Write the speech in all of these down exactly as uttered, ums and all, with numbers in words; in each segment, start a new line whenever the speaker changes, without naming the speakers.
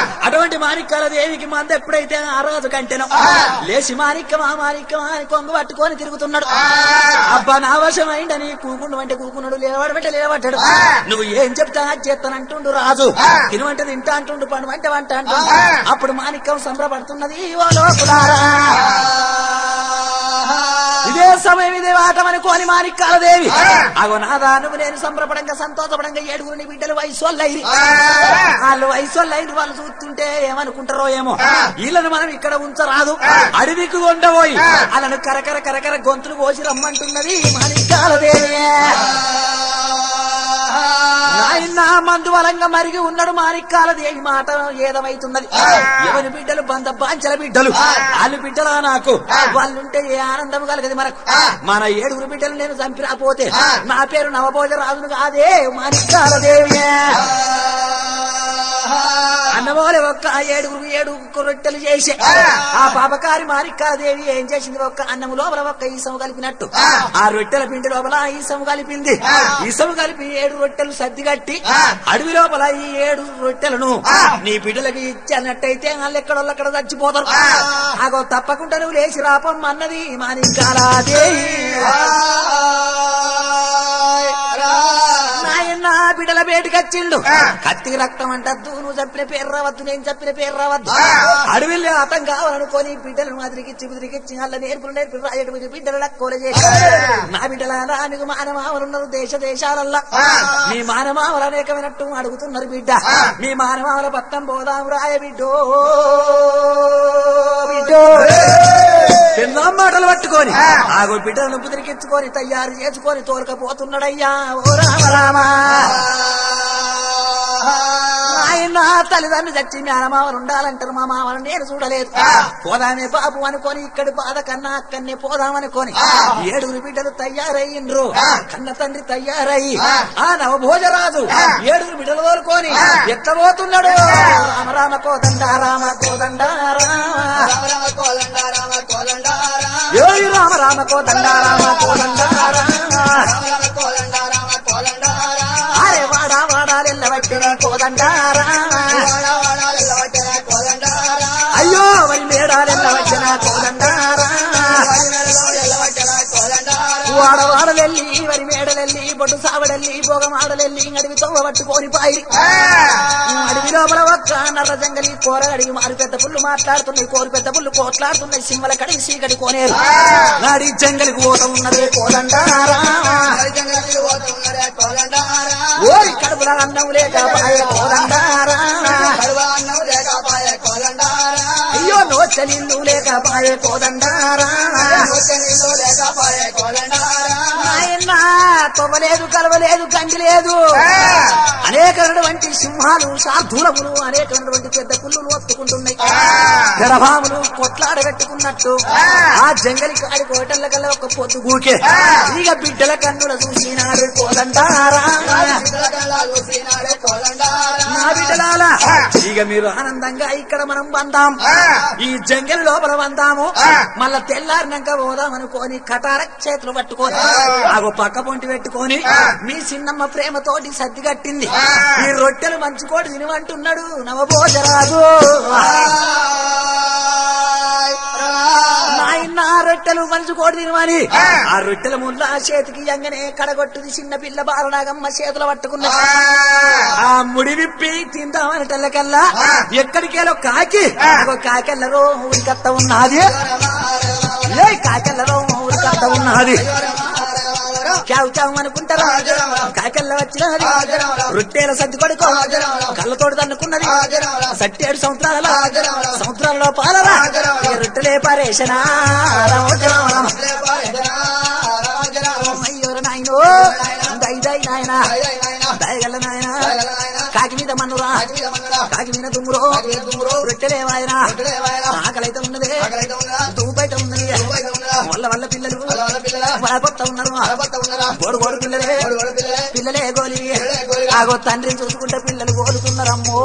అటువంటి మాణిక్యాల దేవికి మంద ఎప్పుడైతే ఆ రోజు కంటెనో లేచి మాణిక్యమా మాణిక్యమా అని కొంగు పట్టుకొని తిరుగుతున్నాడు. అబ్బా నా వశమైండని కూకుండు అంటే కూకున్నాడు, లేవడమంటే లేవట్టాడు. నువ్వు ఏం చెప్తా చేస్తానంటుండు రాజు, తినవంటే తింటా అంటుండు, పండు అంటే వంట అంటుండు. అప్పుడు మాణిక్యం సంబరపడుతున్నది. ఓ లోకులారా ఇదే సమయం ఇదే వాటమని కోని మాణిక్యాల దేవి అగో నాదా నువ్వు నేను సంబరపడంగా సంతోషపడంగా ఏడుగురిని బిడ్డలు వయసు వాళ్ళైరి. వాళ్ళు వయసు వాళ్ళైరు, వాళ్ళు చూస్తుంటే ఏమనుకుంటారో ఏమో, వీళ్ళను మనం ఇక్కడ ఉంచరాదు, అడవికి కొండపోయి వాళ్ళను కరకర కరకర గొంతులు కోసి రమ్మంటున్నది మాణిక్యాల దేవి. నాయన మందు బలంగా మరిగి ఉన్నాడు మాణిక్యాల దేవి మాట ఏదమైతున్నది. ఎవరి బిడ్డలు బంద బాంచల బిడ్డలు, వాళ్ళు బిడ్డలా నాకు, వాళ్ళుంటే ఏ ఆనందం కలగదు మనకు. మన ఏడుగురు బిడ్డలు నేను చంపిరాపోతే నా పేరు నవభోజ రాజును కాదే మాణిక్యాల దేవి. అన్నమోలే ఒక్క ఏడుగురు ఏడుగురు రొట్టెలు చేసి ఆ పాపకారి మాణిక్యాల దేవి ఏం చేసింది, ఒక్క అన్నము లోపల ఒక్క ఈసము కలిపినట్టు ఆ రొట్టెల పిండి లోపల ఈసము కలిపింది. ఈసము కలిపి ఏడు రొట్టెలు సర్ది కట్టి అడవి లోపల ఈ ఏడు రొట్టెలను నీ బిడ్డలకి ఇచ్చన్నట్టయితే వాళ్ళు ఎక్కడోళ్ళక్కడ చచ్చిపోతారు. ఆగో తప్పకుండా నువ్వు లేచి రాపం అన్నది మాణిక్యాల దేవి. నాయన బిడ్డల బయటకు వచ్చిండు, కత్తి రక్తం అంటద్దు, నువ్వు చెప్పిన పేరు రావద్దు, నేను చెప్పిన పేరు రావద్దు. అడవిలో అతం కావాలనుకొని బిడ్డలను మాదిరికిచ్చి కుదిరికిచ్చి వాళ్ళ నేర్పులు నేర్పి రాయటం బిడ్డలు లక్కోలు చేసి నా బిడ్డల మీకు మానమావలున్నారు దేశ దేశాలల్లా, మీ మానమావలు అనేకమైనట్టు అడుగుతున్నారు బిడ్డ, మీ మానమావల పట్టం పోదాం రాయ బిడ్డో బిడ్డో. ఎన్నో మాటలు పట్టుకొని ఆగో బిడ్డలను కుదిరికిచ్చుకొని తయారు చేసుకొని తోలకపోతున్నాడయ్యా ఓ రామ రామ. ఆయన తల్లిదండ్రులు చచ్చి మేనమావలు ఉండాలంటారు, మా మామలు నేను చూడలేదు, పోదామే బాబు అనుకొని ఇక్కడి బాధ కన్నా అక్కడనే పోదామనుకొని ఏడుగురు బిడ్డలు తయారయ్యిండ్రు. కన్న తండ్రి తయారయ్యి ఆ నవభోజరాజు ఏడుగురు బిడ్డలు కోరుకొని ఎట్లా పోతున్నాడు. రామ రామ కోదండ రామ కోదండ రామ రామ రామ కోదండ రామ కోదండ అరే వాడా వాడాలెల్ల వచ్చిన కోదండారా, అయ్యో వరి మేడాలెల్ల వచ్చిన కోదండారా, వాడవాడలెల్లి వరి మేడలెల్లి బొడ్డు సావడెల్లి భోగమాడలెల్లి అడవి తొవ్వ పట్టుకొని పాయి. అడవి లోపల ఒక్క నర్ర జంగలి కూర అడిగి మారు పెద్ద పుల్లు మాట్లాడుతున్నాయి, కోరు పెద్ద పుల్లు కోట్లాడుతున్నాయి, సింహల కడిగి సీగడి కోనేరు నాడి జంగలికి పోత ఉన్నదే కోదండారా. ఓరి కడుపుల అన్నం లేక పాయ కోదండారా, అయ్యో నోచలిల్లు లేక పాయ కోదండారా. ఆయన తొవ్వలేదు కలవలేదు గండి లేదు, అనేకమైనటువంటి సింహాలు శార్ధూలములు అనేకమైనటువంటి పెద్ద పుల్లులు ఒత్తుకుంటున్నాయి, గర్భాములు కొట్లాడగట్టుకున్నట్టు ఆ జంగలి కాడి కోటల్ల కల్లా ఒక పొద్దు గూకే ఇక బిడ్డల కన్నుల చూసినాడు కోదండారా. నా బిడ్డలాలా ఇక మీరు ఆనందంగా ఇక్కడ మనం బందాం, ఈ జంగలి లోపల బందాము, మళ్ళా తెల్లారినాక పోదాం అనుకోని కటార చేతులు పట్టుకొని ఆగో పక్క పొంటి పెట్టుకొని మీ చిన్నమ్మ ప్రేమతోటి సర్ది కట్టింది. ఈ రొట్టెలు మంచుకోటి తినమంటున్నాడు నవభోజరాజు. నాయన రొట్టెలు మంచుకోటి తినమని ఆ రొట్టెల ముళ్ళ చేతికి ఎంగనే కడగొట్టుది చిన్న పిల్ల బాలనాగమ్మ చేతులు పట్టుకున్నా. ఆ ముడి విప్పి తిందామని తెల్లకల్లా ఎక్కడికేలో కాకి కాకెళ్ళరో ఊరికత్త ఉన్నది, ఏ కాకెళ్ళరో ఊరికత్త ఉన్నది, చావు చావు అనుకుంటారా కాకెళ్ళ వచ్చినది రొట్టెల సర్ది కొడుకో కళ్ళతోడు తన్నుకున్నది సట్టేడు సంవత్సరాల సంవత్సరాలలో పాలరా రొట్టెలే పారేషనా. అయ్యోరు నాయనో దై దై నాయన దయగల నాయన కాకి మీద మన్నురా కాకి మీద దుమ్మురో రొట్టెలే వాయన ఆకలైతే ఉన్నది తూపైతే ఉన్నది వల్ల వల్ల పిల్లలు వడపొత్త ఉన్నారు గోడు గోడు పిల్లలే పిల్లలే గోలి ఆగో తండ్రిని చూసుకుంటే పిల్లలు గోలుతున్నారమ్మో.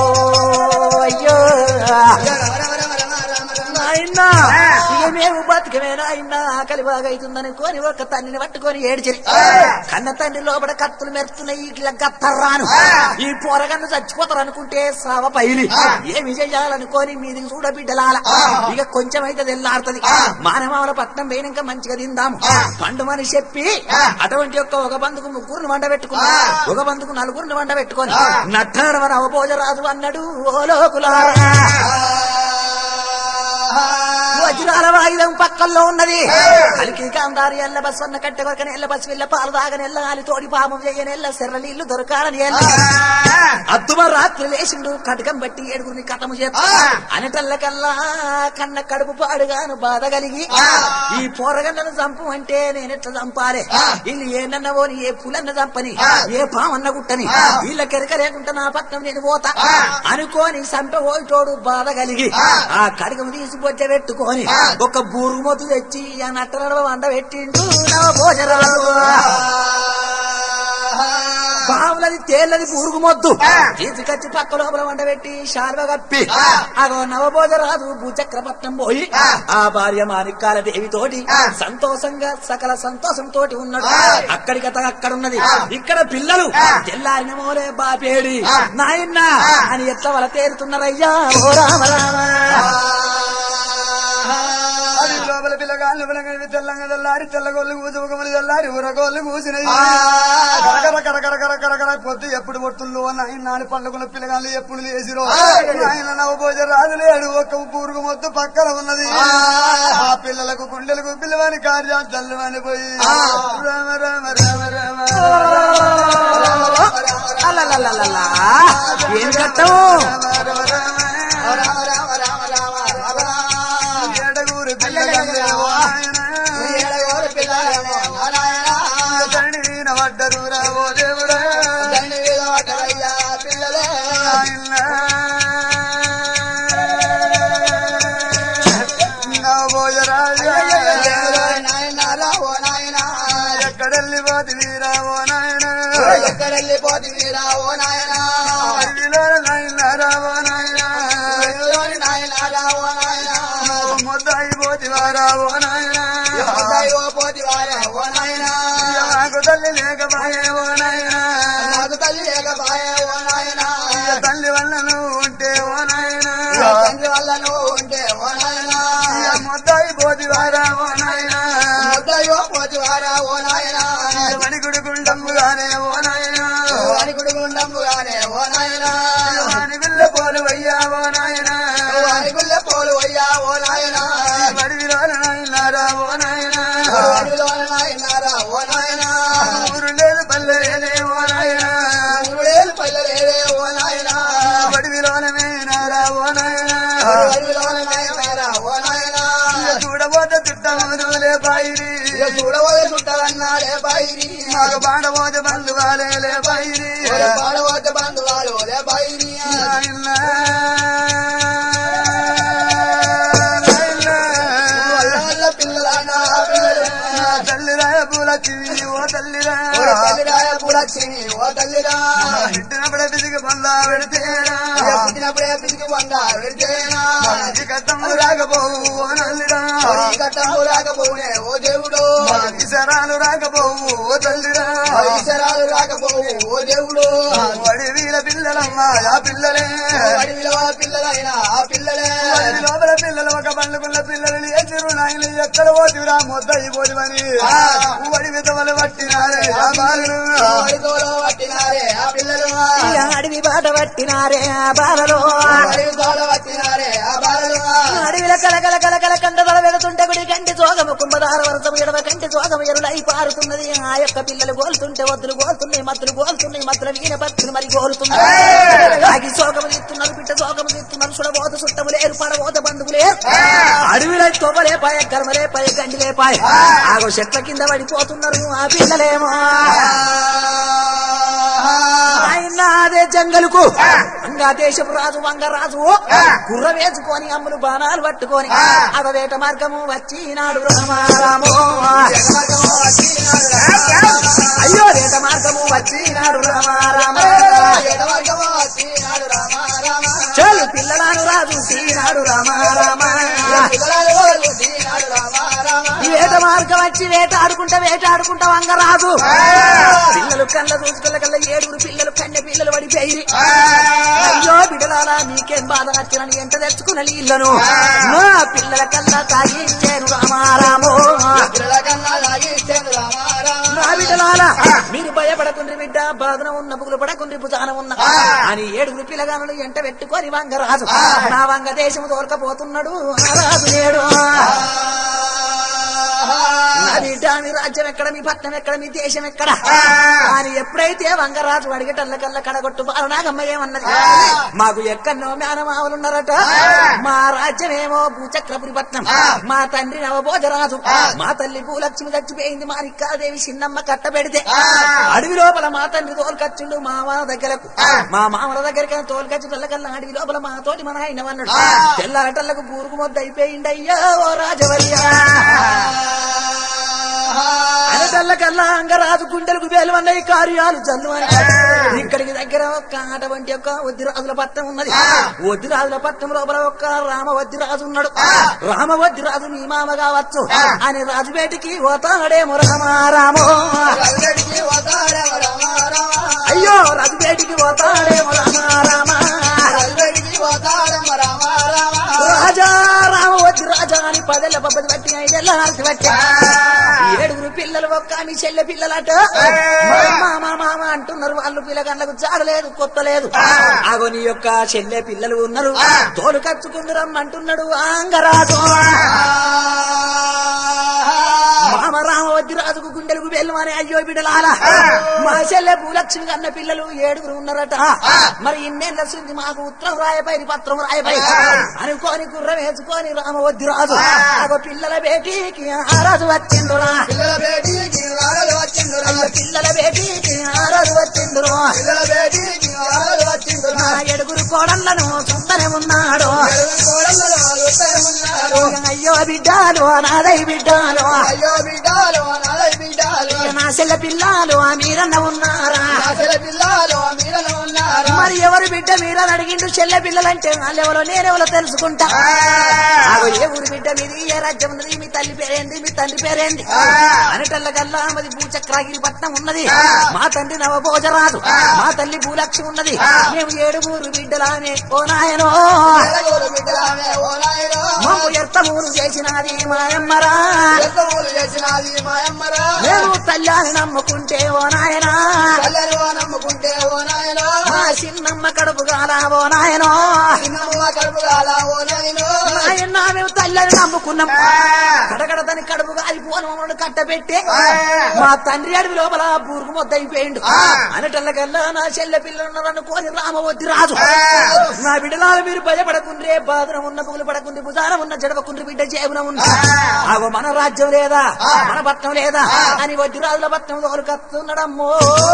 అయ్యో నాయనా ఇక మేము బతికి మార్గమేనా అయినా ఆకలి బాగా అవుతుందనుకోని ఒక తండ్రిని పట్టుకొని ఏడ్చరి కన్న తండ్రి లోపల కత్తులు మెరుతున్నాయి ఇట్లా గత్తర్రాను ఈ పోరగన్ను చచ్చిపోతారు అనుకుంటే సావ పైలి ఏమి చెయ్యాలనుకోని మీదికి చూడ బిడ్డలాల ఇక కొంచెం అయితే తెల్లాడుతుంది మానవాల పట్నం పోయినాక మంచిగా తిందాము పండుమని చెప్పి అటువంటి యొక్క ఒక బంధుకు ముగ్గురిని వండ పెట్టుకున్నా ఒక బంధుకు నలుగురిని వండ పెట్టుకొని నట్టడవన అవభోజరాజు అన్నాడు ఓ లోకులారా వజ్రాల వాయుధం పక్కల్లో ఉన్నది కలికి గాంధారి ఎల్ల బస్వన్న కట్టె కొరకని ఎల్ల బస్ వెళ్ళ పాలు తాగని ఎల్ల గాలి తోడి పాపం చేయని ఎల్ల సెర్ర నీళ్లు దొరకాలని ఎల్ల అద్దుమ రాత్రి లేచిండు కటకం బట్టి ఏడుగురిని కటము చేస్తా అనటల్లకల్లా కన్న కడుపు పాడుగాను బాధ కలిగి ఈ పోరగన్నను చంపు అంటే నేనెట్లా చంపాలి వీళ్ళు ఏనన్న పోని ఏ పులన్న చంపని ఏ పామన్న గుట్టని వీళ్ళ కెరక లేకుండా నా పక్కన నేను పోతా అనుకోని సంప పోయిటోడు బాధ కలిగి ఆ కడకము తీసి బొచ్చ పెట్టుకోని ఒక బూరు మొత్తు తెచ్చి ఆ నట్ట నడవ వండ పెట్టిండు నవ భోజరాలు పాములది తేళ్లది బూరుగు మొద్దు తీసుకొచ్చి పక్క లోపల వంట పెట్టి శాల్వ కప్పి అగో నవభోజరాజు భూచక్రపట్నం పోయి ఆ భార్య మాణిక్యాల దేవితోటి సంతోషంగా సకల సంతోషంతో ఉన్నాడు అక్కడికి అక్కడున్నది ఇక్కడ పిల్లలు తెల్లారిన మోలే బాపేడి నాయన్న అని ఎట్లా వల తేరుతున్నారయ్యా ఓ రామ రామ
లోపల పిల్లగాళ్ళు పిల్లగాళ్ళు తెల్లంగా తెల్లారి తెల్లగోళ్ళు కూసి ఒకమని తెల్లారి ఊరగోళ్ళు కూసినాయి కరకర కరకర కరకర పొద్దు ఎప్పుడు పొట్టుల్లో నాయన నాని పండుగల పిల్లగాళ్ళు ఎప్పుడు లేచిరో ఆయన నవభోజ రాజు లేడు ఒక్క పూరుగు మొత్తం పక్కన ఉన్నది ఆ పిల్లలకు గుండెలకు పిల్లవాని కార్యాలు చల్లమని పోయి రామ రామ రామ రామ
ఏం కట్టం
వడ్డరురా ఓ దేవుడా పిల్లలే నవభోజరాజా ఎక్కడెళ్ళి పోతివీరా ఓ నాయన ఎక్కడెళ్ళి పోతివీరా ఓ నాయన నాయనారా ఓ నాయన నాయనారా ఓ నాయన ముద్దాయి పోతివారా ఓ నాయన పోతివారా ఓ నాయన నాకు తల్లి లేకపాయే ఓ నాయన నాకు తల్లి లేకపాయే ఓ నాయన తల్లి వల్ల నువ్వు ఉంటే ఓ నాయన తండ్రి వల్ల నువ్వు ఉంటే ఓ నాయన ముద్దాయి పోతివారా ఓ నాయన ముద్దాయో పోతివారా ఓ నాయన వణికుడు గుండమ్ముగానే ఓ నాయన వణికుడు గుండమ్ముగానే ఓ నాయన వాని గుళ్ళ పోలు వయ్యా ఓ నాయన వాని గుళ్ళ పోలు వయ్యా ఓ నాయన వడివిలోన నాయనారా ఓ నాయన వడివిలోన నాయనారా ఓ నాయన ఊరు లేదు పల్లె లేదే ఓ నాయన ఊరు లేదు పల్లె లేదే ఓ నాయన వడివిలోన మేనారా ఓ నాయన వడివిలోన నాయనారా ఓ నాయన చూడబోతే చుట్టమూలే బాయిరి చూడబోతే చుట్టాలన్నాడే బాయిరి మాకు పాడబోతే బంధువాలే లే బాయిరి పాడబోతే బంధువాలు లే బాయిరి పిల్లలన్నా తల్లిరాయ పూలచ్చివి ఓ తల్లిరా తల్లిరాయ పూలచ్చివి ఓ తల్లిరా పుట్టినప్పుడే పిసికి పొందా పెడితేరా పుట్టినప్పుడే పిసికి పొందా పెడితేరా కట్టము రాకపోవు ఓ నల్లిరా కట్టము రాకపోవునే ఓ దేవుడు ఈశ్వరాలు రాకపోవు ఓ తల్లిరా ఈశ్వరాలు రాకపోవు ఓ దేవుడు అడవిల పిల్లలమ్మా ఆ పిల్లలే అడవిలో పిల్లలైనా ఆ పిల్లలే లోపల పిల్లలు ఒక పండుకున్న పిల్లలు లేచిరు నాయన ఎక్కడ పోతిరా మొద్దయి పోతివని వడి విధవలు పట్టినారే ఆ బాలులు పట్టినారే ఆ పిల్లలు
అడవి బాట పట్టినారే ఆ బాలలో
అడవి బాట పట్టినారే ఆ బాలలు
అడవిల కలకల కలకల కంట తల వెళుతుంటే గుడి కంటి సోగము కుంభదార వరసము ఎడవ కంటి సోగము ఎరులై పారుతున్నది ఆ యొక్క పిల్లలు గోలుతుంటే వద్దులు గోలుతున్నాయి మత్తులు గోలుతున్నాయి మత్తుల వీణ పత్తులు మరి గోలుతున్నాయి ఆగి సోగము తీస్తున్నారు బిడ్డ సోగము తీస్తున్నారు సుడబోత సుట్టము లేరు పడబోత బంధువులు లేరు అడవిలో తొవ్వలే పాయ కర్మలే పాయ గండిలే పాయ ఆగో చెట్ల కింద పడిపోతున్నారు ఆ పిల్లలేమో ఆయన అదే జంగలుకు వంగా దేశపు రాజు వంగరాజు గుర్ర వేసుకొని అమ్ములు బాణాలు పట్టుకొని అదవేట మార్గము వచ్చినాడు రామారామో అయ్యో రేట మార్గము వచ్చినాడు రామారామ చలు పిల్లలను రాజు సీనాడు రామారామ వేట మార్గం వచ్చి వేట ఆడుకుంటా వేట ఆడుకుంటా వంగరాదు పిల్లలు కళ్ళ చూసుకున్న కల్లా ఏడుగురు పిల్లలు కన్నె పిల్లలు పడిపోయి అయ్యో బిడలాలా నీకేం బాధ నచ్చినని ఎంత తెచ్చుకున్న నీళ్లను మా పిల్లల కల్లా తాగిచ్చాను రామారామో నా బిడ్డలాలా మీరు భయపడకుండ్రి బిడ్డ బాధన ఉన్న పుగులు పడకుండ్రి భుజాన ఉన్న అని ఏడుగురు పిల్లగానులు ఎంట పెట్టుకొని వంగరాజు నా వంగ దేశము తోలకపోతున్నాడు రాజు నేడు మీ రాజ్యం ఎక్కడ మీ పట్నం ఎక్కడ మీ దేశం ఎక్కడ అని ఎప్పుడైతే వంగరాజు అడిగేటల్ల కల్లా కడగొట్టు బాలనాగమ్మ ఏమన్నది మాకు ఎక్కడో మేనమావులున్నారట మా రాజ్యమేమో భూచక్రపురి పట్నం మా తండ్రి నవభోజరాజు మా తల్లి భూలక్ష్మి చచ్చిపోయింది మా నిక్కాదేవి చిన్నమ్మ కట్టబెడితే అడవి లోపల మా తండ్రి తోలుకచ్చుండు మా మామ దగ్గరకు మా మామల దగ్గరికి తోలుకచ్చుటల్ల కల్లా అడవి లోపల మా తోటి మన ఆయన అన్నాడు తెల్లారటల్లకు బూరుకు మొద్దు అయిపోయిండయ్యా ఓ రాజవల్యా అనటల్లకల్లా అంగరాజు గుండెలకు వేలువన్నాయి కార్యాలు జల్లు అని ఇక్కడికి దగ్గర ఒక్క ఆట వంటి యొక్క వద్దిరాజుల పట్టణం ఉన్నది వద్దిరాజుల పట్టణం లోపల ఒక్క రామ వద్దిరాజు ఉన్నాడు రామ వద్దిరాజు మీ మామ కావచ్చు అని రాజుబేటికి పోతాడే మురహమారామో అయ్యో రాజుబేటికి పోతాడే మురహమారామా రాజా రామ వద్ది రాజా అని పదేళ్ల పబ్బది బట్టి ఐదేళ్ల నాలుగు బట్టి ఏడుగురు పిల్లలు ఒక్క మీ చెల్లె పిల్లలట మామ మామ అంటున్నారు వాళ్ళు పిల్లగాళ్ళకు జాడలేదు కొత్త లేదు అగో నీ యొక్క చెల్లె పిల్లలు ఉన్నారు తోలు కచ్చుకుందు రమ్మంటున్నాడు అంగరాజు మామ రామవద్ది రాజుకు గుండెలకు వెళ్ళమని అయ్యో బిడ్డలాల మా చెల్లె భూలక్ష్మి కన్న పిల్లలు ఏడుగురు ఉన్నారట మరి ఇన్నేళ్ళ సుంది మాకు ఉత్తరం రాయపై పత్రం రాయపై అనుకోని గుర్రం వేసుకొని రామవద్ది రాజు అగో పిల్లల బేటీకి ఆ రాజు వచ్చిండురా పిల్లల బేటీకి ఆ రాజు వచ్చిండురు ఏడుగురు కోడళ్లను చూస్తూనే ఉన్నాడు అయ్యో బిడ్డాలు నాదై బిడ్డాలు నా చెల్ల పిల్లలు ఆ మీరన్న ఉన్నారా మరి ఎవరు బిడ్డ మీరని అడిగిండు చెల్లె పిల్లలంటే వాళ్ళెవరో నేనెవరో తెలుసుకుంటా ఏ ఊరు బిడ్డ మీది ఏ రాజ్యం ఉన్నది మీ తల్లి పేరేంది మీ తండ్రి పేరేంది అనటల్ల కల్లా మాది భూచక్రాగిరి పట్నం ఉన్నది మా తండ్రి నవభోజరాజు మా తల్లి భూలక్ష్మి ఉన్నది మేము ఏడుగురు బిడ్డలానే ఓ నాయనో మమ్ము ఎర్తమూరు చేసినది మాయమ్మరా మేము తల్లాని నమ్ముకుంటే ఓ నాయనా నమ్ముకుంటే ఓ నాయనా మా చిన్నమ్మ కడుపు గాలా ఓ నాయనో నాయన మేము తల్లిని నమ్ముకున్నాం కడగడ దాని కడుపు గాలిపోను మమ్మల్ని కట్టబెట్టి మా తండ్రి అడవి లోపల బూరుకు మొద్దయిపోయిండు అనటల్లకల్లా నా చెల్లె పిల్లలు అనుకోని రామవద్ది రాజు నా బిడ్డలాలు మీరు భయపడకుండ్రే బాధన ఉన్న పువ్వులు పడకుండ్రి భుజాన ఉన్న జడవకుండ్రి బిడ్డ జేబున ఉన్న అవ మన రాజ్యం లేదా మన పట్నం లేదా అని వద్ది రాజుల పట్నం తోలుకత్తున్నాడమ్మో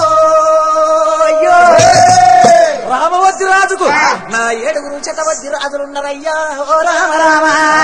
రామవద్ది రాజుకు నా ఏడుగురు శతవద్ది రాజులున్నారయ్యా ఓ రామ రామ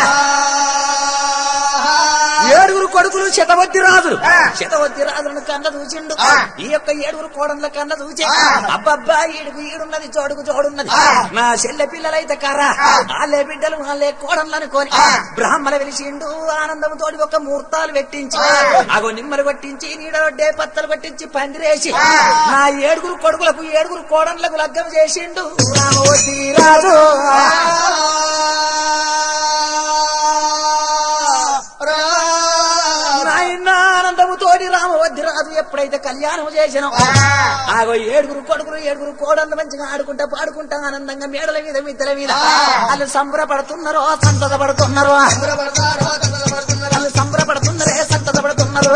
ఏడుగురు కొడుకులు శతవద్ది రాజులు శతవద్ది రాజులను కన్న చూచిండు ఈ యొక్క ఏడుగురు కోడళ్ళ కన్న చూచి అబ్బబ్బా ఈడుగు ఈడున్నది చోడుకు చోడున్నది నా చెల్లె పిల్లలైతే కర్రా వాళ్ళే బిడ్డలు వాళ్ళే కోడళ్ళు అనుకోని బ్రాహ్మణ వెలిసిండు ఆనందం తోడి ఒక ముహూర్తాలు పెట్టించి అగో నిమ్మలు కొట్టించి నీడొడ్డే పత్తలు కొట్టించి పందిరేసి నా ఏడుగురు కొడుకులకు ఏడుగురు కోడళ్లకు లగ్గం చేసిండు రామవద్ది రాజు ఆనందముతోటి రామవద్ది రాజు ఎప్పుడైతే కళ్యాణం చేసినాం ఆగో ఏడుగురు కొడుకులు ఏడుగురు కోడళ్ళు మంచిగా ఆడుకుంటా పాడుకుంటా ఆనందంగా మేడల మీద మిద్దల మీద వాళ్ళు సంబరపడుతున్నారో సంతోషపడుతున్నారో వాళ్ళు సంబరపడుతున్నారే సంతోషపడుతున్నారు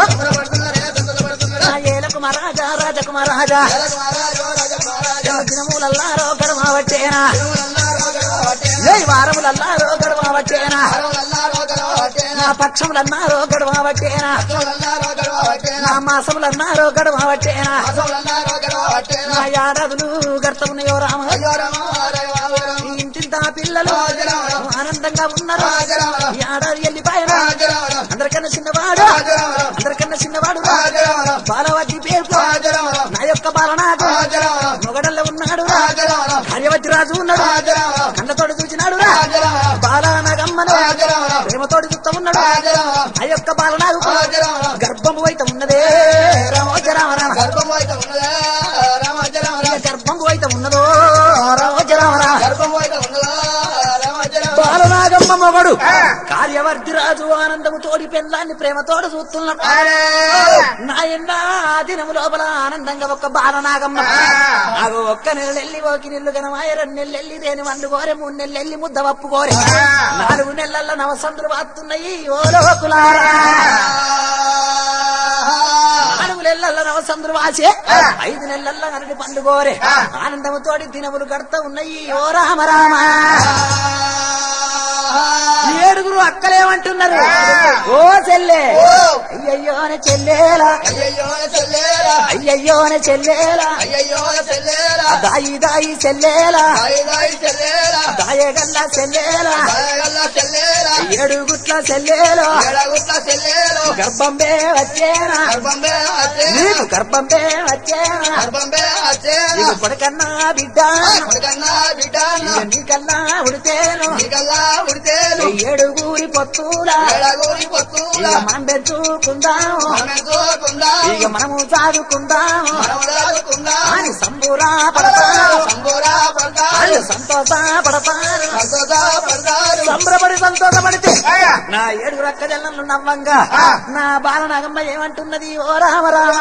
ఏలకు మహారాజా రాజకుమారాజా దినములల్లారో గడవట్టేనా ఏ వారములల్లారో గడవట్టేనా నా పక్షములన్నారో గడవట్టేనా నా మాసములన్నారో గడవట్టేనా నా ఏడాదులు గర్తమున్నాయో రామ ఇంటింత పిల్లలు ఆనందంగా ఉన్నారు ఏడాది వెళ్ళిపోయారు అందరికన్నా చిన్నవాడు అందరికన్నా చిన్నవాడు బాలవద్ది పేరు నా యొక్క బాలనాడు మొగడల్లో ఉన్నాడు కార్యవద్ది రాజు ఉన్నాడు కళ్ళతోడు చూసినాడు బాలనగమ్మ బాలనాగమ్మను ప్రేమతోటి చూస్తా ఉన్నాడు ఆ యొక్క బాలనాగు గర్భము అయితే ఉన్నదే రామోజరామరామ గర్భము అయితే ఉన్నదే రామోజరామరామ గర్భము అయితే ఉన్నదో రామోజరామరామ గర్భము అయితే ఉన్నదో బాలనాగమ్మ మొగడు కార్యవర్తి రాజు ఆనందము తోడి పెళ్ళాన్ని ప్రేమతోడు చూస్తున్నాడు నాయన్న దినము లోపల ఆనందంగా ఒక్క బాలనాగమ్మ అగో ఒక్క నెలెల్లి ఓకి నెల్లు గనమాయ రెండు నెలెల్లి దేని వండు కోరే మూడు నెలెల్లి ముద్ద వప్పు కోరే నాలుగు నెలల్లో నవసంతులు వాస్తున్నాయి ఓ లోకులారా నాలుగు నెలల్లో నవసంతులు వాసే ఐదు నెలల్లో అరటి పండు కోరే ఆనందము తోడి దినములు గడతా ఉన్నాయి ఓ రామ రామ ఏడుగురు అక్కలేమంటున్నారు ఓ చెల్లె అయ్యయ్యోన చెల్లేలా అయ్యయ్యోన చెల్లేలా దాయి దాయి చెల్లేలా దాయగల్లా చెల్లేలా ఏడుగుట్ల చెల్లేలో గర్భంబే వచ్చేనా నీకు గర్భంబే వచ్చేనా నీకు కొడుకన్నా బిడ్డ నీకన్నా ఉడితేను ఏడుగురి పొత్తులా మనం పెంచుకుందాము ఇక మనము చదువుకుందాము అని సంబూరా పడతారు సంతోష పడతారు సంబరపడి సంతోషపడితే నా ఏడుగురు అక్క జల్లు నవ్వంగా నా బాలనాగమ్మ ఏమంటున్నది ఓ రామ రామ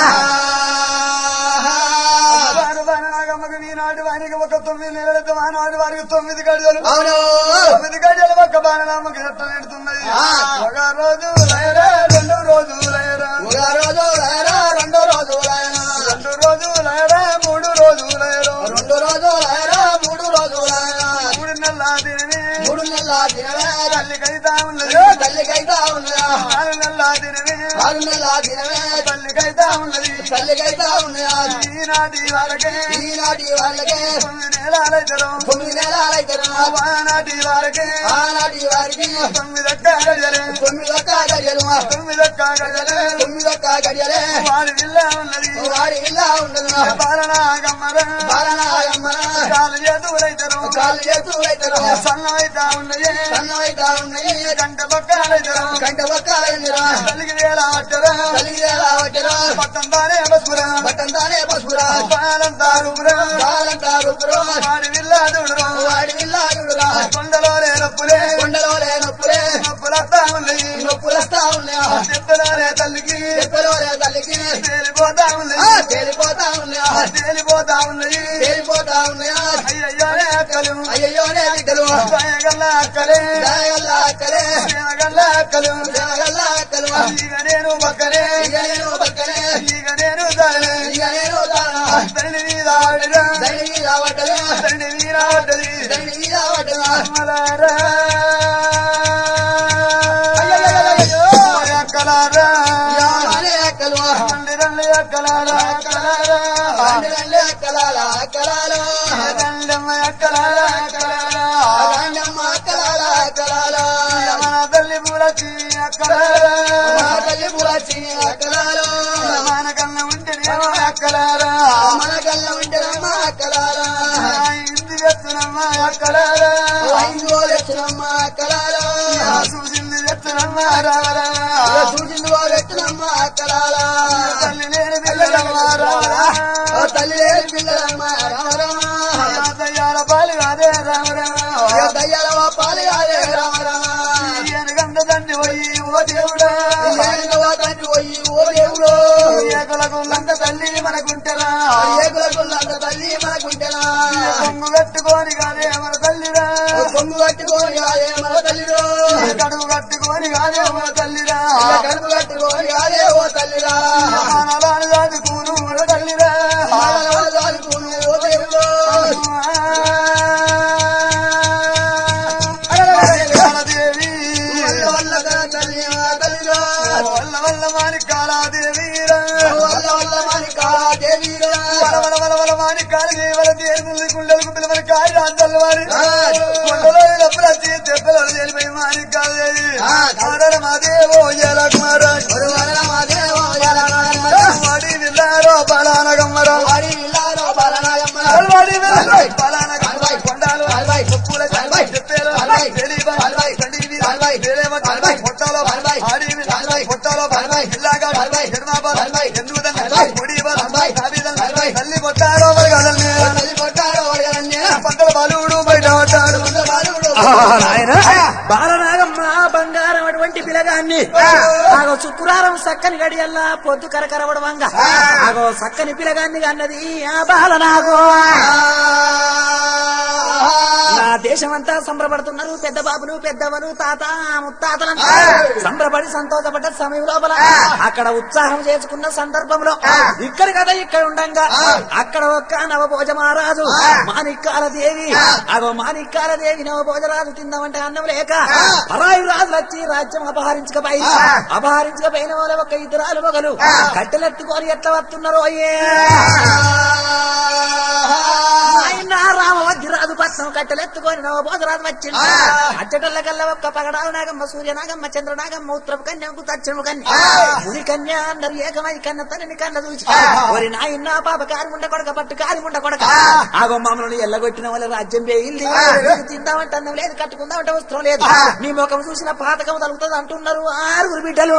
బాలనాగమ్మకు ఈనాటి వానికి ఒక తొమ్మిది నెలలతో ఆనాడు వారికి తొమ్మిది గడియలు తొమ్మిది గడియలు ఒక్క బాలనాగమ్మకి చట్టం పెడుతున్నది ఒక రోజు లయరా రెండు రోజు లయరా ఒక రోజు లయరా రెండు రోజు లయరా రెండు రోజు లయరా మూడు రోజు లయరా రెండు రోజు లయరా మూడు రోజు లయరా మూడు నెలల దినమే మూడు నెలల దినమే తల్లికైతా ఉన్నది తల్లికైతా ఉన్నది ఆరు నెలల దినమే ఆరు నెలల దినమే తల్లికైతా ఉన్నది తల్లికైతా ఉన్నది ఈనాటి వాళ్ళకే ఈనాటి వాళ్ళకే తొమ్మిది నెలలైతరు తొమ్మిది నెలలైతరు ఆనాటి వారికి ఆనాటి వారికి తొమ్మిది ఒక్క గడియలే తొమ్మిది ఒక్క గడియలు తొమ్మిది ఒక్క గడియలే తొమ్మిది ఒక్క గడియలే వాడి ఇల్ల ఉన్నది వాడి ఇల్ల ఉన్నది బాలనాగమ్మర బాలనాగమ్మర కాలు చేతులైతరు కాలు చేతులైతరు సన్నమైతా ఉన్నాయి సన్నమైతా ఉన్నాయి గంట పక్కలైతరు గంట పక్కలైతరు తల్లికి వేళ పట్టరా తల్లికి వేళ పట్టరా పట్టం తానే పసుపురా పట్టం తానే పసుపురా బాలంతా రూపురా బాలంతా రూపురా వాడి విల్లాదుడురా వాడి విల్లాదుడురా కొండలో నొప్పులే కొండలో నొప్పులే నొప్పులస్తా ఉన్నాయి నొప్పులస్తా ఉన్నాయి చెత్తలోనే తల్లికి చెత్తలోనే తల్లికి తేలిపోతా ఉన్నాయి తేలిపోతా ఉన్నాయి తేలిపోతా ఉన్నాయి తేలిపోతా ఉన్నాయి అయ్యయ్యోనే అక్కలు అయ్యయ్యోనే బిడ్డలు దయగల్ల అక్కలే దయగల్ల అక్కలే ప్రేమగల్ల అక్కలు ప్రేమగల్ల అక్కలు ఇక నేను పక్కనే ఇక నేను పక్కనే ఇక నేను దానే ఇక నేను దానా తండ్రి మీద ఆడరా తండ్రి మీద పడ్డదా తండ్రి మీద పడ్డది తండ్రి మీద పడ్డదా మలారా అక్కలారా అక్కలు తండ్రి తండ్రి అక్కలారా అక్కలారా తండ్రి తండ్రి అక్కలారా అక్కలారా తండ్రమ్మ అక్కలారా అక్కలారా తండ్రమ్మ అక్కలారా అక్కలారా మన తల్లి పూలచి అక్కలారా మన తల్లి పూలచి అక్కలారా మన కన్న ఉంటేనేమో అక్కలారా మన కన్న ఉంటేనమ్మ అక్కలారా ఇంటి ఎత్తునమ్మ అక్కలారా ఐదు ఎత్తునమ్మ అక్కలారా చూసింది ఎత్తునమ్మ రావరా చూసింది వారు ఎత్తునమ్మ అక్కలారా తల్లి లేని పిల్లలమ్మ రావరా తల్లి లేని పిల్లలమ్మ రామరామా దయ్యాల పాలు కాదే రామరామా దయ్యాల పాలు కాదే రామరామా ఎనగంద తండ్రి పోయి ఓ దేవుడా ఎనగవ తండ్రి పోయి ఓ దేవుడు ఏకులకు లంత తల్లి మనకుంటరా ఏకులకు లంత తల్లి మనకుంటరా కొంగు కట్టుకోని కాదే మన తల్లిరా కొంగు కట్టుకోని కాదే మన తల్లిరా కడుపు కట్టుకోని కాదే మన తల్లిరా కడుపు కట్టుకోని కాదే ఓ తల్లిరా మానవాలు దాదుకును మన తల్లిరా మానవాలు దాదుకును ఓ దేవుడు దేవి వల్ల తల్లి తల్లిరా వల్ల వల్ల మాణికాలాదేవీరా వల్ల వల్ల మాణికాలాదేవీరా వల వల వల వల మాణికాలాదేవర దేవి గుండెలకు పిలవని కాయ రాజల్ల వారి కొండలో డబ్బులు వచ్చి దెబ్బలు తెలిపై మాణికాదేవి ఆడర మాదేవో జలకుమార మాదేవో జలకుమార వాడి విల్లారో బాలనాగమ్మర వాడి విల్లారో బాలనాగమ్మర వాడి విల్లారో బాలనాగమ్మ కొండాలు ముప్పుల చెప్పేరు తెలియ మందల బాలుడు బయట పడ్డాడు
బాలనాగమ్మ బంగారం అటువంటి పిలగాన్ని ఆగో శుక్రవారం సక్కని గడియల్లా పొద్దు కరకరవడవంగా ఆగో సక్కని పిలగాన్ని అన్నది ఆ బాలనాగో నా దేశమంతా సంబరపడుతున్నారు పెద్ద బాబులు పెద్దవలు తాత ముత్తాతలంతా సంబరపడి సంతోషపడ్డ సమయం లోపల అక్కడ ఉత్సాహం చేసుకున్న సందర్భంలో ఇక్కడ కదా ఇక్కడ ఉండంగా అక్కడ ఒక్క నవభోజ మహారాజు మాణిక్యాల దేవి అగో మాణిక్యాల దేవి నవభోజరాజు తిందామంటే అన్నం లేక పరాయి రాజులు వచ్చి రాజ్యం అపహరించకపోయి అపహరించకపోయిన వాళ్ళ ఒక ఇద్దరాలు మొగలు కట్టెలెత్తుకొని ఎట్లా వస్తున్నారో అయ్యే రామవద్ది రాజు పట్నం కట్టెలెత్తుకొని నవభోజరాజు వచ్చింది అచ్చటల్ల కల్లా ఒక్క పగడాల నాగమ్మ సూర్యనాగమ్మ చంద్రనాగమ్మ ఉత్తరపు కన్యకు దక్షిణము కన్య ఉరి కన్య అందరు ఏకమై కన్న తనని కన్న చూసి ఒరి నాయన్న పాప కారి ముండ కొడక పట్టు కారి ముండ కొడక ఆగో మామూలు ఎల్లగొట్టిన వాళ్ళ రాజ్యం వేయింది తిందామంటే అన్నం లేదు కట్టుకుందామంటే వస్త్రం లేదు నీ ముఖం చూసిన పాతకం తలుగుతుంది అంటున్నారు ఆరుగురు బిడ్డలు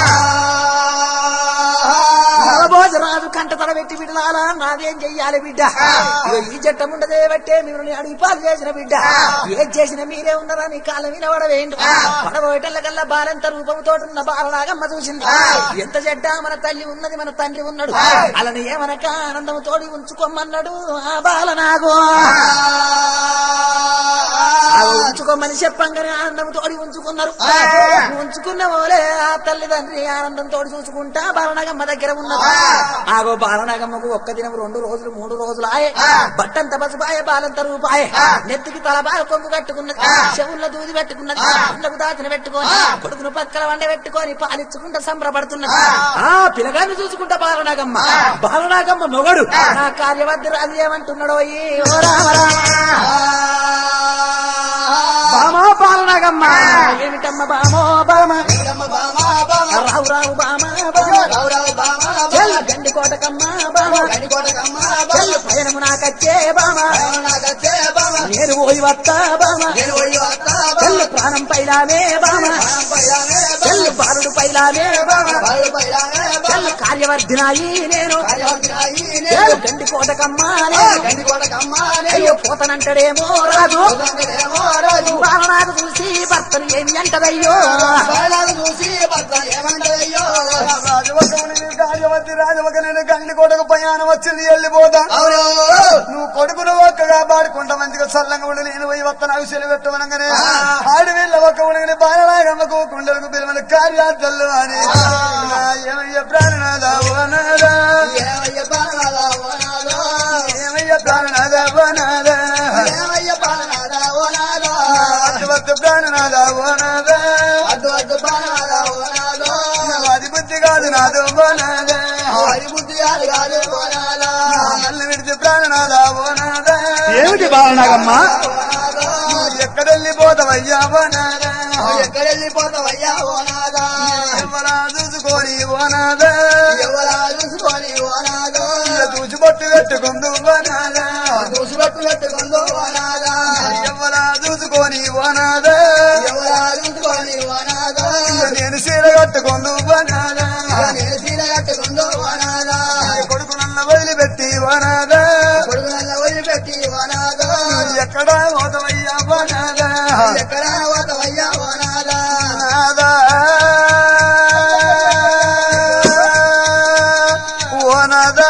నవభోజరాజు కంట తడ పెట్టి బిడ్డలాలా నాదేం చెయ్యాలి బిడ్డ ఈ చట్టం ఉండదే బట్టే మిమ్మల్ని అడిగి పాలు చేసిన బిడ్డ ఏం చేసిన మీరే ఉన్నారా నీ కాళ్ళ మీద పడవేంటి పడబోయటల్ల కల్లా బాలంత రూపంతో ఉన్న బాలనాగమ్మ చూసింది ఎంత చెడ్డ మన తల్లి ఉన్నది మన తండ్రి ఉన్నాడు అలాని ఏమనక ఆనందం తోడి ఉంచుకోమన్నాడు ఆ బాలనాగో ఉంచుకోమని చెప్పంగానే ఆనందం తోడి ఉంచుకున్నారు ఉంచుకున్న వాళ్ళే ఆ తల్లిదండ్రి ఆనందం తోడి చూసుకుంటా బాలనాగమ్మ దగ్గర ఉన్నారు ఆగో బాలనాగమ్మకు ఒక్క దినం రెండు రోజులు మూడు రోజులు ఆయే బట్టంత పసుపాయ బాలంత రూపాయ నెత్తికి తల బాగా కొంగు కట్టుకున్నది చెవుల్లో దూది పెట్టుకున్నది పండ్లకు దాచిన పెట్టుకొని కొడుకును పక్కల వండ పెట్టుకొని పాలించుకుంటా సంబరపడుతున్నది ఆ పిల్లగాన్ని చూసుకుంటా బాలనాగమ్మ బాలనాగమ్మ మొగడు నా కార్యవర్ధి రాజు ఏమంటున్నాడో ఓ రామ బామా బాలనాగమ్మ ఏమిటమ్మ బామో బామ రావు రావు బామా గండి కోటకమ్మ బామ చెల్లు పయనము నాకచ్చే బామ నేను పోయి వస్తా బామ చెల్లు ప్రాణం పైలామే బామ చెల్లు బాలుడు పైలామే బామ చెల్లు కార్యవర్ధినాయి నేను గండి కోటకమ్మ అయ్యో పోతనంటాడేమో రాజు బాలనాడు చూసి భర్తను ఏమి అంటదయ్యో
చూసి భర్త ఏమంటదయ్యో కార్యవర్తి రాజు ఒక నేను గండి కొడుకు ప్రయాణం వచ్చింది వెళ్ళిపోతా నువ్వు కొడుకును ఒక్కగా బాడుకుంటా మంచిగా సల్లంగా ఉండి నేను పోయి వస్తాను అవిషయాలు పెట్టమనగానే ఆడి వీళ్ళ ఒక్క ఉండగానే బాలనాగమ్మకు కుండలకు పిలువని కార్యార్థులు అని ఏమయ్య ప్రాణనాథ ఓనాదా ఏమయ్య ప్రాణనాథ ఓనాదా ఏమయ్య ప్రాణనాథ ఓనాదా ఏమయ్య ప్రాణనాథ ఓనాదా అడ్డు వద్దు ప్రాణనాథ ఓనాదా అడ్డు వద్దు ప్రాణనాథ ఓనాదా అది బుద్ధి కాదు నాదో ఓనాదా అది బుద్ధి కాదు కాదు ఓనాదా నల్లు విడిచి ప్రాణనాథ ఓనాదా
ఏమిటి బాలనాగమ్మ
ఎక్కడెళ్ళిపోతావయ్యా ఓనాదా
ఎక్కడెళ్ళిపోతావయ్యా ఓనాదా
ఎవరా చూసుకొని ఓనాదా
ఎవరా చూసుకొని ఓనాదా
చూసిబట్టు పెట్టుకుందు ఓనాదా
చూసిబట్టు పెట్టుకుందు ఓనాదా
ఎవరా చూసుకొని ఓనాదా
ఎవరా చూసుకొని ఓనాదా
నేను చీర కట్టుకుందు ఓనాదా
నేను చీర కట్టుకుందు ఓనాదా
కొడుకు నన్న వదిలిపెట్టి ఓనాదా
కొడుకు నన్న వదిలిపెట్టి ఓనాదా
ఎక్కడ పోతావయ్యా ఓనాదా
ఎక్కడ పోతావయ్యా ఓనాదా
నాదా ఓనాదా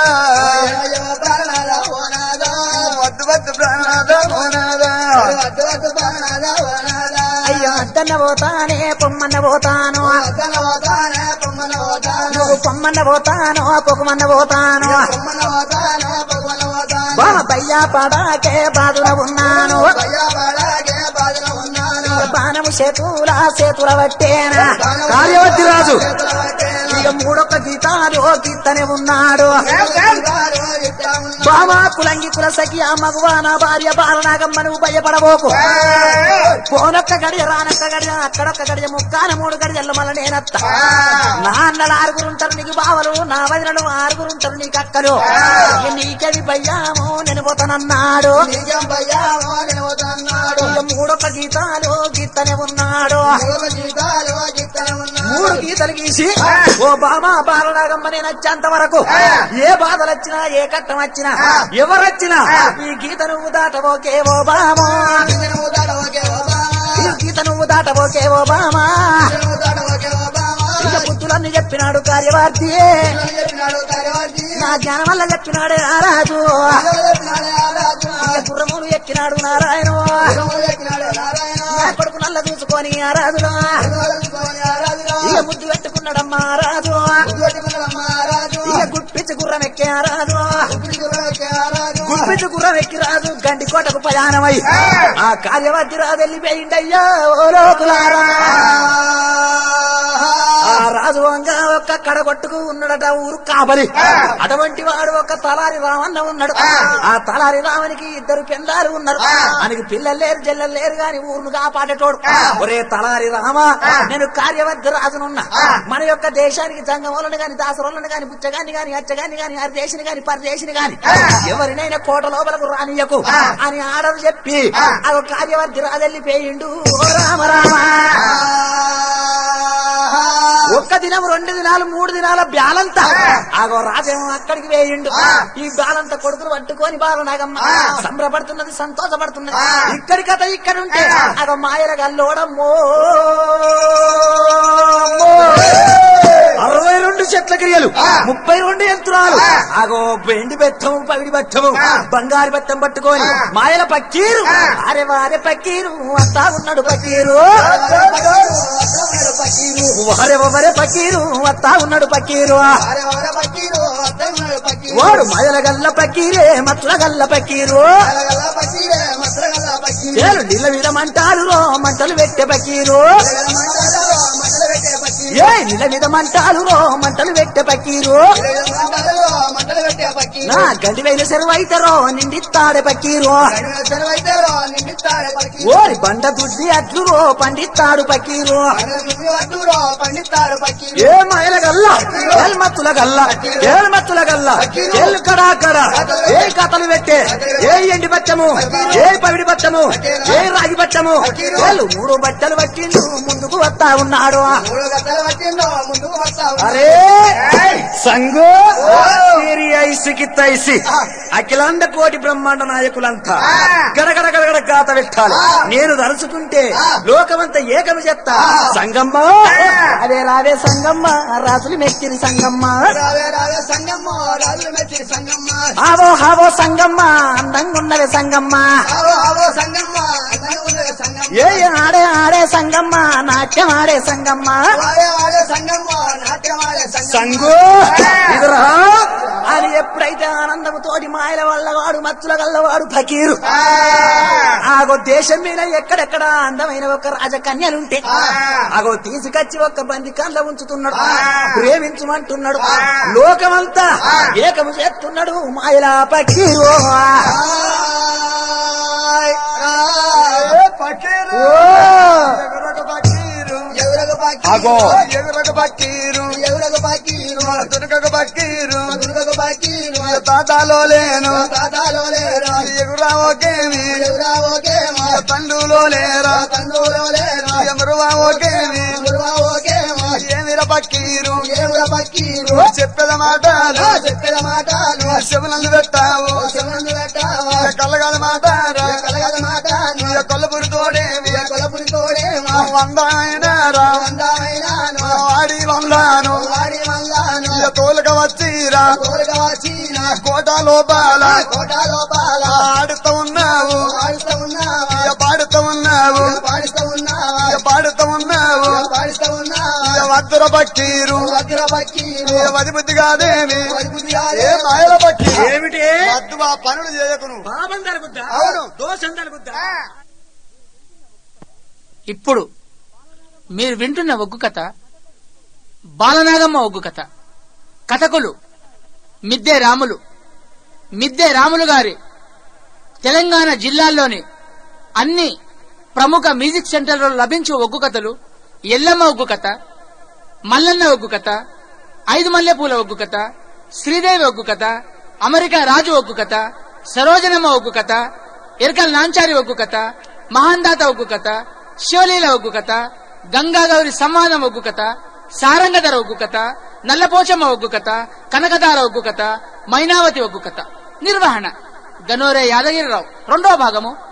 ఓనాదా
వద్దు వద్దు ప్రాణనాథ ఓనాదా
వద్దు వద్దు ప్రాణనాథ ఓనాదా
అయ్యో అద్దన్న పోతానే పొమ్మన్న పోతాను
అద్దన పోతానే పొమ్మన పోతాను
నువ్వు పొమ్మన్న పోతాను పొగమన్న పోతాను
పొమ్మన పోతాను పొమ్మన పోతాను
బామ బయ్యా పడాకే బాధున ఉన్నాను
భయపడాగే బాధన ఉన్నాను
బాణము చేతుల చేతుల పట్టేనా
కార్యవర్తి రాజు
ఇక మూడొక్క గీతాలు గీతనే ఉన్నాడు బామా కులంగి కుల సఖి ఆ మగువా నా భార్య బాలనాగమ్మ నువ్వు భయపడబోకు పోనొక్క గడియ రానొక్క గడియ అక్కడొక్క గడియ ముక్కాన మూడు గడియల్లో మళ్ళీ నేనత్త నా అన్నలు ఆరుగురుంటారు నీకు బావలు నా వదినలు ఆరుగురుంటారు నీకు అక్కలు నీకెది భయ్యాము నేను పోతానన్నాడు
నిజం భయ్యాము నేను పోతాన్నాడు
ఇక మూడొక్క గీతాలు గీతనే ఉన్నాడు
గీతాలు గీతనే ఉన్నాడు
మూడు గీత గీతలు గీసి ఓ బామా బాలనాగమ్మ నేను వచ్చేంత వరకు ఏ బాధలు వచ్చినా ఏ కట్టం వచ్చినా ఎవరొచ్చినా ఈ గీత నువ్వు దాటబోకే ఓ బామా ఈ గీత నువ్వు దాటబోకే ఓ బామా ఇక బుద్ధులన్నీ చెప్పినాడు కార్యవార్తి నా జ్ఞానం వల్ల చెప్పినాడే నారాజు గుర్రములు ఎక్కినాడు నారాయణ నా కొడుకు నల్ల చూసుకొని ఆ రాజురా ఇక ముద్దు పెట్టుకున్నాడమ్మా రాజు ఇక గుప్పించి గుర్రం ఎక్కే ఆ రాజు గుప్పించి గుర్రం ఎక్కి రాజు గండి కోటకు ప్రయాణమై ఆ కార్యవర్తి రాజు వెళ్ళిపోయిండయ్యా ఓ లోకులారా ఆ రాజు వంగ ఒక్క కడగొట్టుకు ఉన్నాడట ఊరు కాపలి అటువంటి వాడు ఒక తలారి రామన్న ఉన్నాడు ఆ తలారి రామనికి ఇద్దరు పిల్లలు ఉన్నారు మనకి పిల్లలు లేరు జల్లలు లేరు గాని ఊరును కాపాడేటోడు ఒరే తలారి రామ నేను కార్యవర్తి రాజునున్నా మన యొక్క దేశానికి జంగములను గాని దాసరులను గాని బుచ్చగాన్ని గాని అచ్చగాన్ని గాని హరిదేశిని గాని పరదేశిని గాని ఎవరినైనా కోట లోపలకు రానియకు అని ఆర్డర్ చెప్పి ఆ కార్యవర్తి రాజు వెళ్ళిపోయిండు ఓ రామ రామ ఒక్క దినం రెండు దినాలు మూడు దినాల బ్యాలంతా ఆగో రాజేమో అక్కడికి వేయిండు ఈ బ్యాలంత కొడుకులు పట్టుకొని బాలనాగమ్మ సంబరపడుతున్నది సంతోషపడుతున్నది ఇక్కడి కథ ఇక్కడ ఉంటే ఆగో మాయల గల్లోడమ్మో అరవై రెండు చెట్ల క్రియలు ముప్పై రెండు యంత్రాలు ఆగో వెండి బెత్తము పవిడి బెత్తము బంగారు బెత్తం పట్టుకొని మాయల పక్కీరు అరే వారే పక్కీరు వస్తా ఉన్నాడు పక్కీరు వరే వరే పక్కీరు వస్తా ఉన్నాడు పక్కీరు వాడు మాయల గల్ల పక్కీరే మట్ల గల్ల పక్కీరు నీళ్ళ మీద మంటారు మంటలు పెట్టే పక్కీరు ఏ నీళ్ళ మీద మంటాలు మంటలు పెట్టే పక్కీరు నా గండి వేల సెరువు అయితారో నిండిస్తాడే పక్కీరు ఓరి బండ దుడ్డి అట్లు రో పండిస్తాడు పక్కీరు ఏ మాయల గల్ల ఏల్మత్తుల గల్ల ఏల్మత్తుల గల్ల ఏళ్ళు కడా కడ ఏ కథలు పెట్టే ఏ ఎండి బచ్చము ఏ పవిడి బచ్చము ఏ రాగి బచ్చము వాళ్ళు మూడు బట్టలు పట్టిండు ముందుకు వస్తా ఉన్నాడు అరే సంగు ఐసికి తైసి అఖిలాండ కోటి బ్రహ్మాండ నాయకులంతా గడగడ గడగడ గాత పెట్టాలి నేను తలుచుకుంటే లోకమంతా ఏకము చెత్త సంగమ్మ అదే రావే సంగమ్మ రాజులు మెచ్చిరి సంగమ్మ ఆవో హావో సంగమ్మ అందంగా ఉన్నది సంగమ్మ ఏ ఆడే ఆడే సంగమ్మ నాట్యం ఆడే సంగమ్మ సంగు ఇదిరా అని ఎప్పుడైతే ఆనందము తోటి మాయల వల్లవాడు మత్తుల గల్లవాడు ఫకీరు ఆగో దేశం మీద ఎక్కడెక్కడ అందమైన ఒక రాజకన్యలుంటే ఆగో తీసుకొచ్చి ఒక బంది కళ్ళ ఉంచుతున్నాడు ప్రేమించమంటున్నాడు లోకమంతా ఏకము చేస్తున్నాడు మాయల ఫకీరు
అగో ఎగురగ పక్కీరు ఎగురగ పక్కీరు దుర్గగ పక్కీరు దుర్గగ పక్కీరు తాతాలో లేను తాతాలో లేరు ఎగురావోకేమి ఎగురావోకేమో తండులో లేరా తండులో లేరు ఎమరువావోకేమి ఎమరువావోకేమో ఏమిర పక్కీరు ఏమిర పక్కీరు చెప్పేద మాటలు చెప్పేద మాటలు శివనందు పెట్టావు శివనందు పెట్టావు కలగల మాటారా కలగల మాటాను కొల్లపురి తోడేమి కొల్లపురి తోడేమో వందాయనారా వాడి వందాను వాడి వందాను తోలుక వచ్చిరా తోలుక వచ్చిరా కోట లోపాల కోట లోపాల ఆడుతూ ఉన్నావు ఆడుతూ ఉన్నావు పాడుతూ ఉన్నావు పాడుతూ ఉన్నావు పాడుతూ ఉన్నావు పాడుతూ ఉన్నావు వద్దుర పక్కీరు వద్దుర పక్కీరు వది బుద్ధి కాదేమి ఏ మాయల పక్కీ ఏమిటి వద్దు ఆ పనులు చేయకును పాపం జరుగుద్దా అవును దోషం జరుగుద్దా
ఇప్పుడు మీరు వింటున్న ఒగ్గు కథ బాలనాగమ్మ ఒగ్గు కథ. కథకులు మిద్దె రాములు. మిద్దె రాములు గారి తెలంగాణ జిల్లాల్లోని అన్ని ప్రముఖ మ్యూజిక్ సెంటర్లలో లభించే ఒగ్గు కథలు ఎల్లమ్మ ఒగ్గు కథ, మల్లన్న ఒగ్గు కథ, ఐదు మల్లెపూల ఒగ్గు కథ, శ్రీదేవి ఒగ్గు కథ, అమెరికా రాజు ఒగ్గు కథ, సరోజనమ్మ ఒగ్గు కథ, ఎరకల్ నాంచారి ఒగ్గు కథ, మహాందాత ఒగ్గు కథ, శివలీల ఒగ్గు కథ, గంగా గౌరి సంవాదం ఒగ్గు కథ, సారంగధర ఒగ్గు కథ, నల్లపోచమ్మ ఒగ్గు కథ, కనకదార ఒగ్గు కథ, మైనావతి ఒగ్గు కథ. నిర్వహణ గనోరే యాదగిరిరావు. రెండో భాగము